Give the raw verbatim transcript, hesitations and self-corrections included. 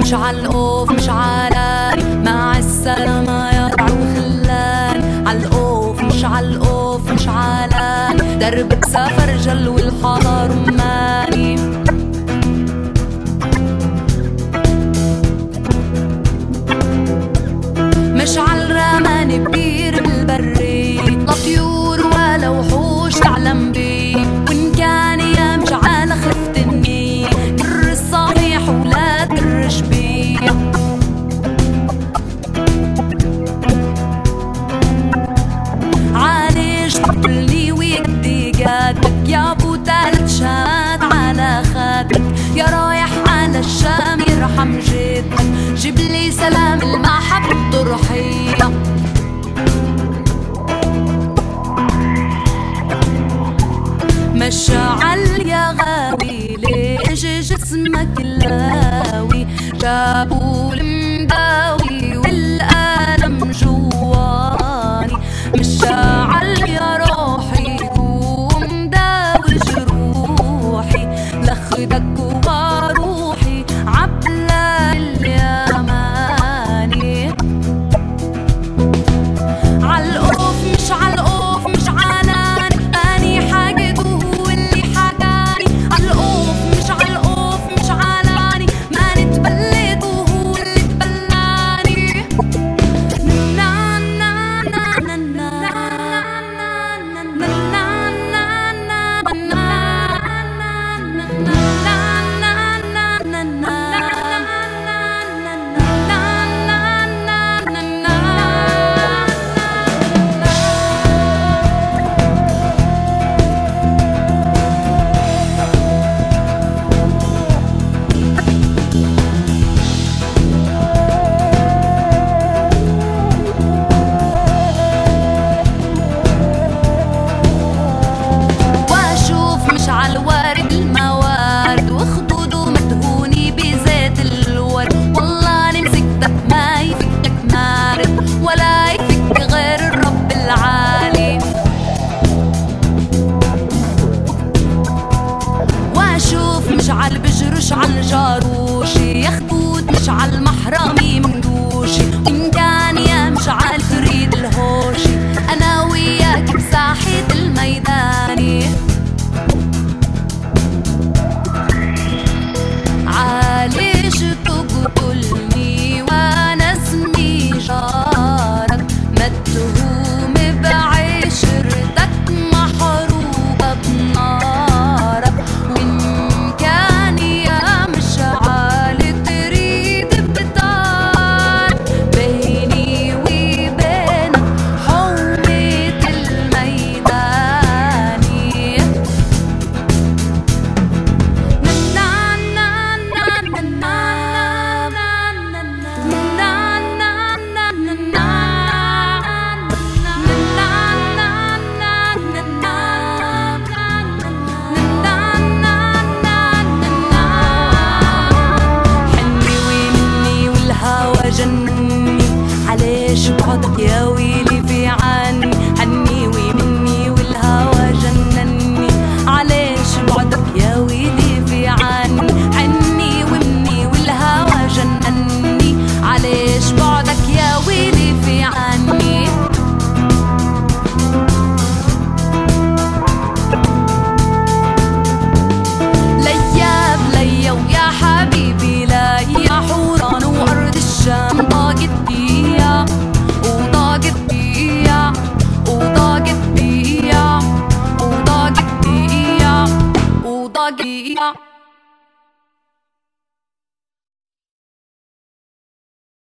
مش عالقوف مش علاني، مع السلامة يا رب خلاني. عالقوف مش عالقوف مش علاني، دربك سافر جل والحضر رماني. مش عالرمان ببير بالبري، لا طيور ولا وحوش تعلم بي. وإن كان يا مش على خفت النية، كر الصحيح ولا كرش بي. عالج تقلي ويكدي قادك يا ابو تالت شات على خدك، يا رايح على الشام يرحم جدك، جيبلي سلام المحب الضرحية. مشعل يا غاوي ليش جسمك لاوي، جابوا المداوي والألم جواني. مشعل يا روحي قوم داوي جروحي، لخدك وروحي عبلة اليماني. عالقوف مش عالقوف مش علاني، أني حاجته هو اللي حكاني. عالقوف مش عالقوف مش علاني، ما نتبلد وهو اللي تبلاني. نا نا نا نا نا نا نا عالوارد الموارد وخدوده مدهوني بزيت الورد. والله نمسكتك ما يفكك مارد، ولا يفك غير الرب العالي. واشوف مش عالبجرش عالجاروشي، يا خدود مش عالمحرمي مندوشي. وإن كان يا مش عالفريد الهوشي، أنا وياك بساحة الميداني. عاليش تقتلني وانا اسمي جارك، متهوم بعشرتك محروقة بنارك. وإن كان يا مشعل تريد بتار، بيني وبينك حومة الميداني. جنني علاش بعدك يا ويلي في عني، عني ومني والهوى جنني. علاش بعدك يا ويلي في عني، عني ومني والهوى جنني. علاش بعدك يا ويلي في عني. ليا بليا ويا حبيبي لا يا حوران وأرض الشام. ضاقت بيا وضاقت بيا وضاقت بيا وضاقت بيا وضاقت بيا.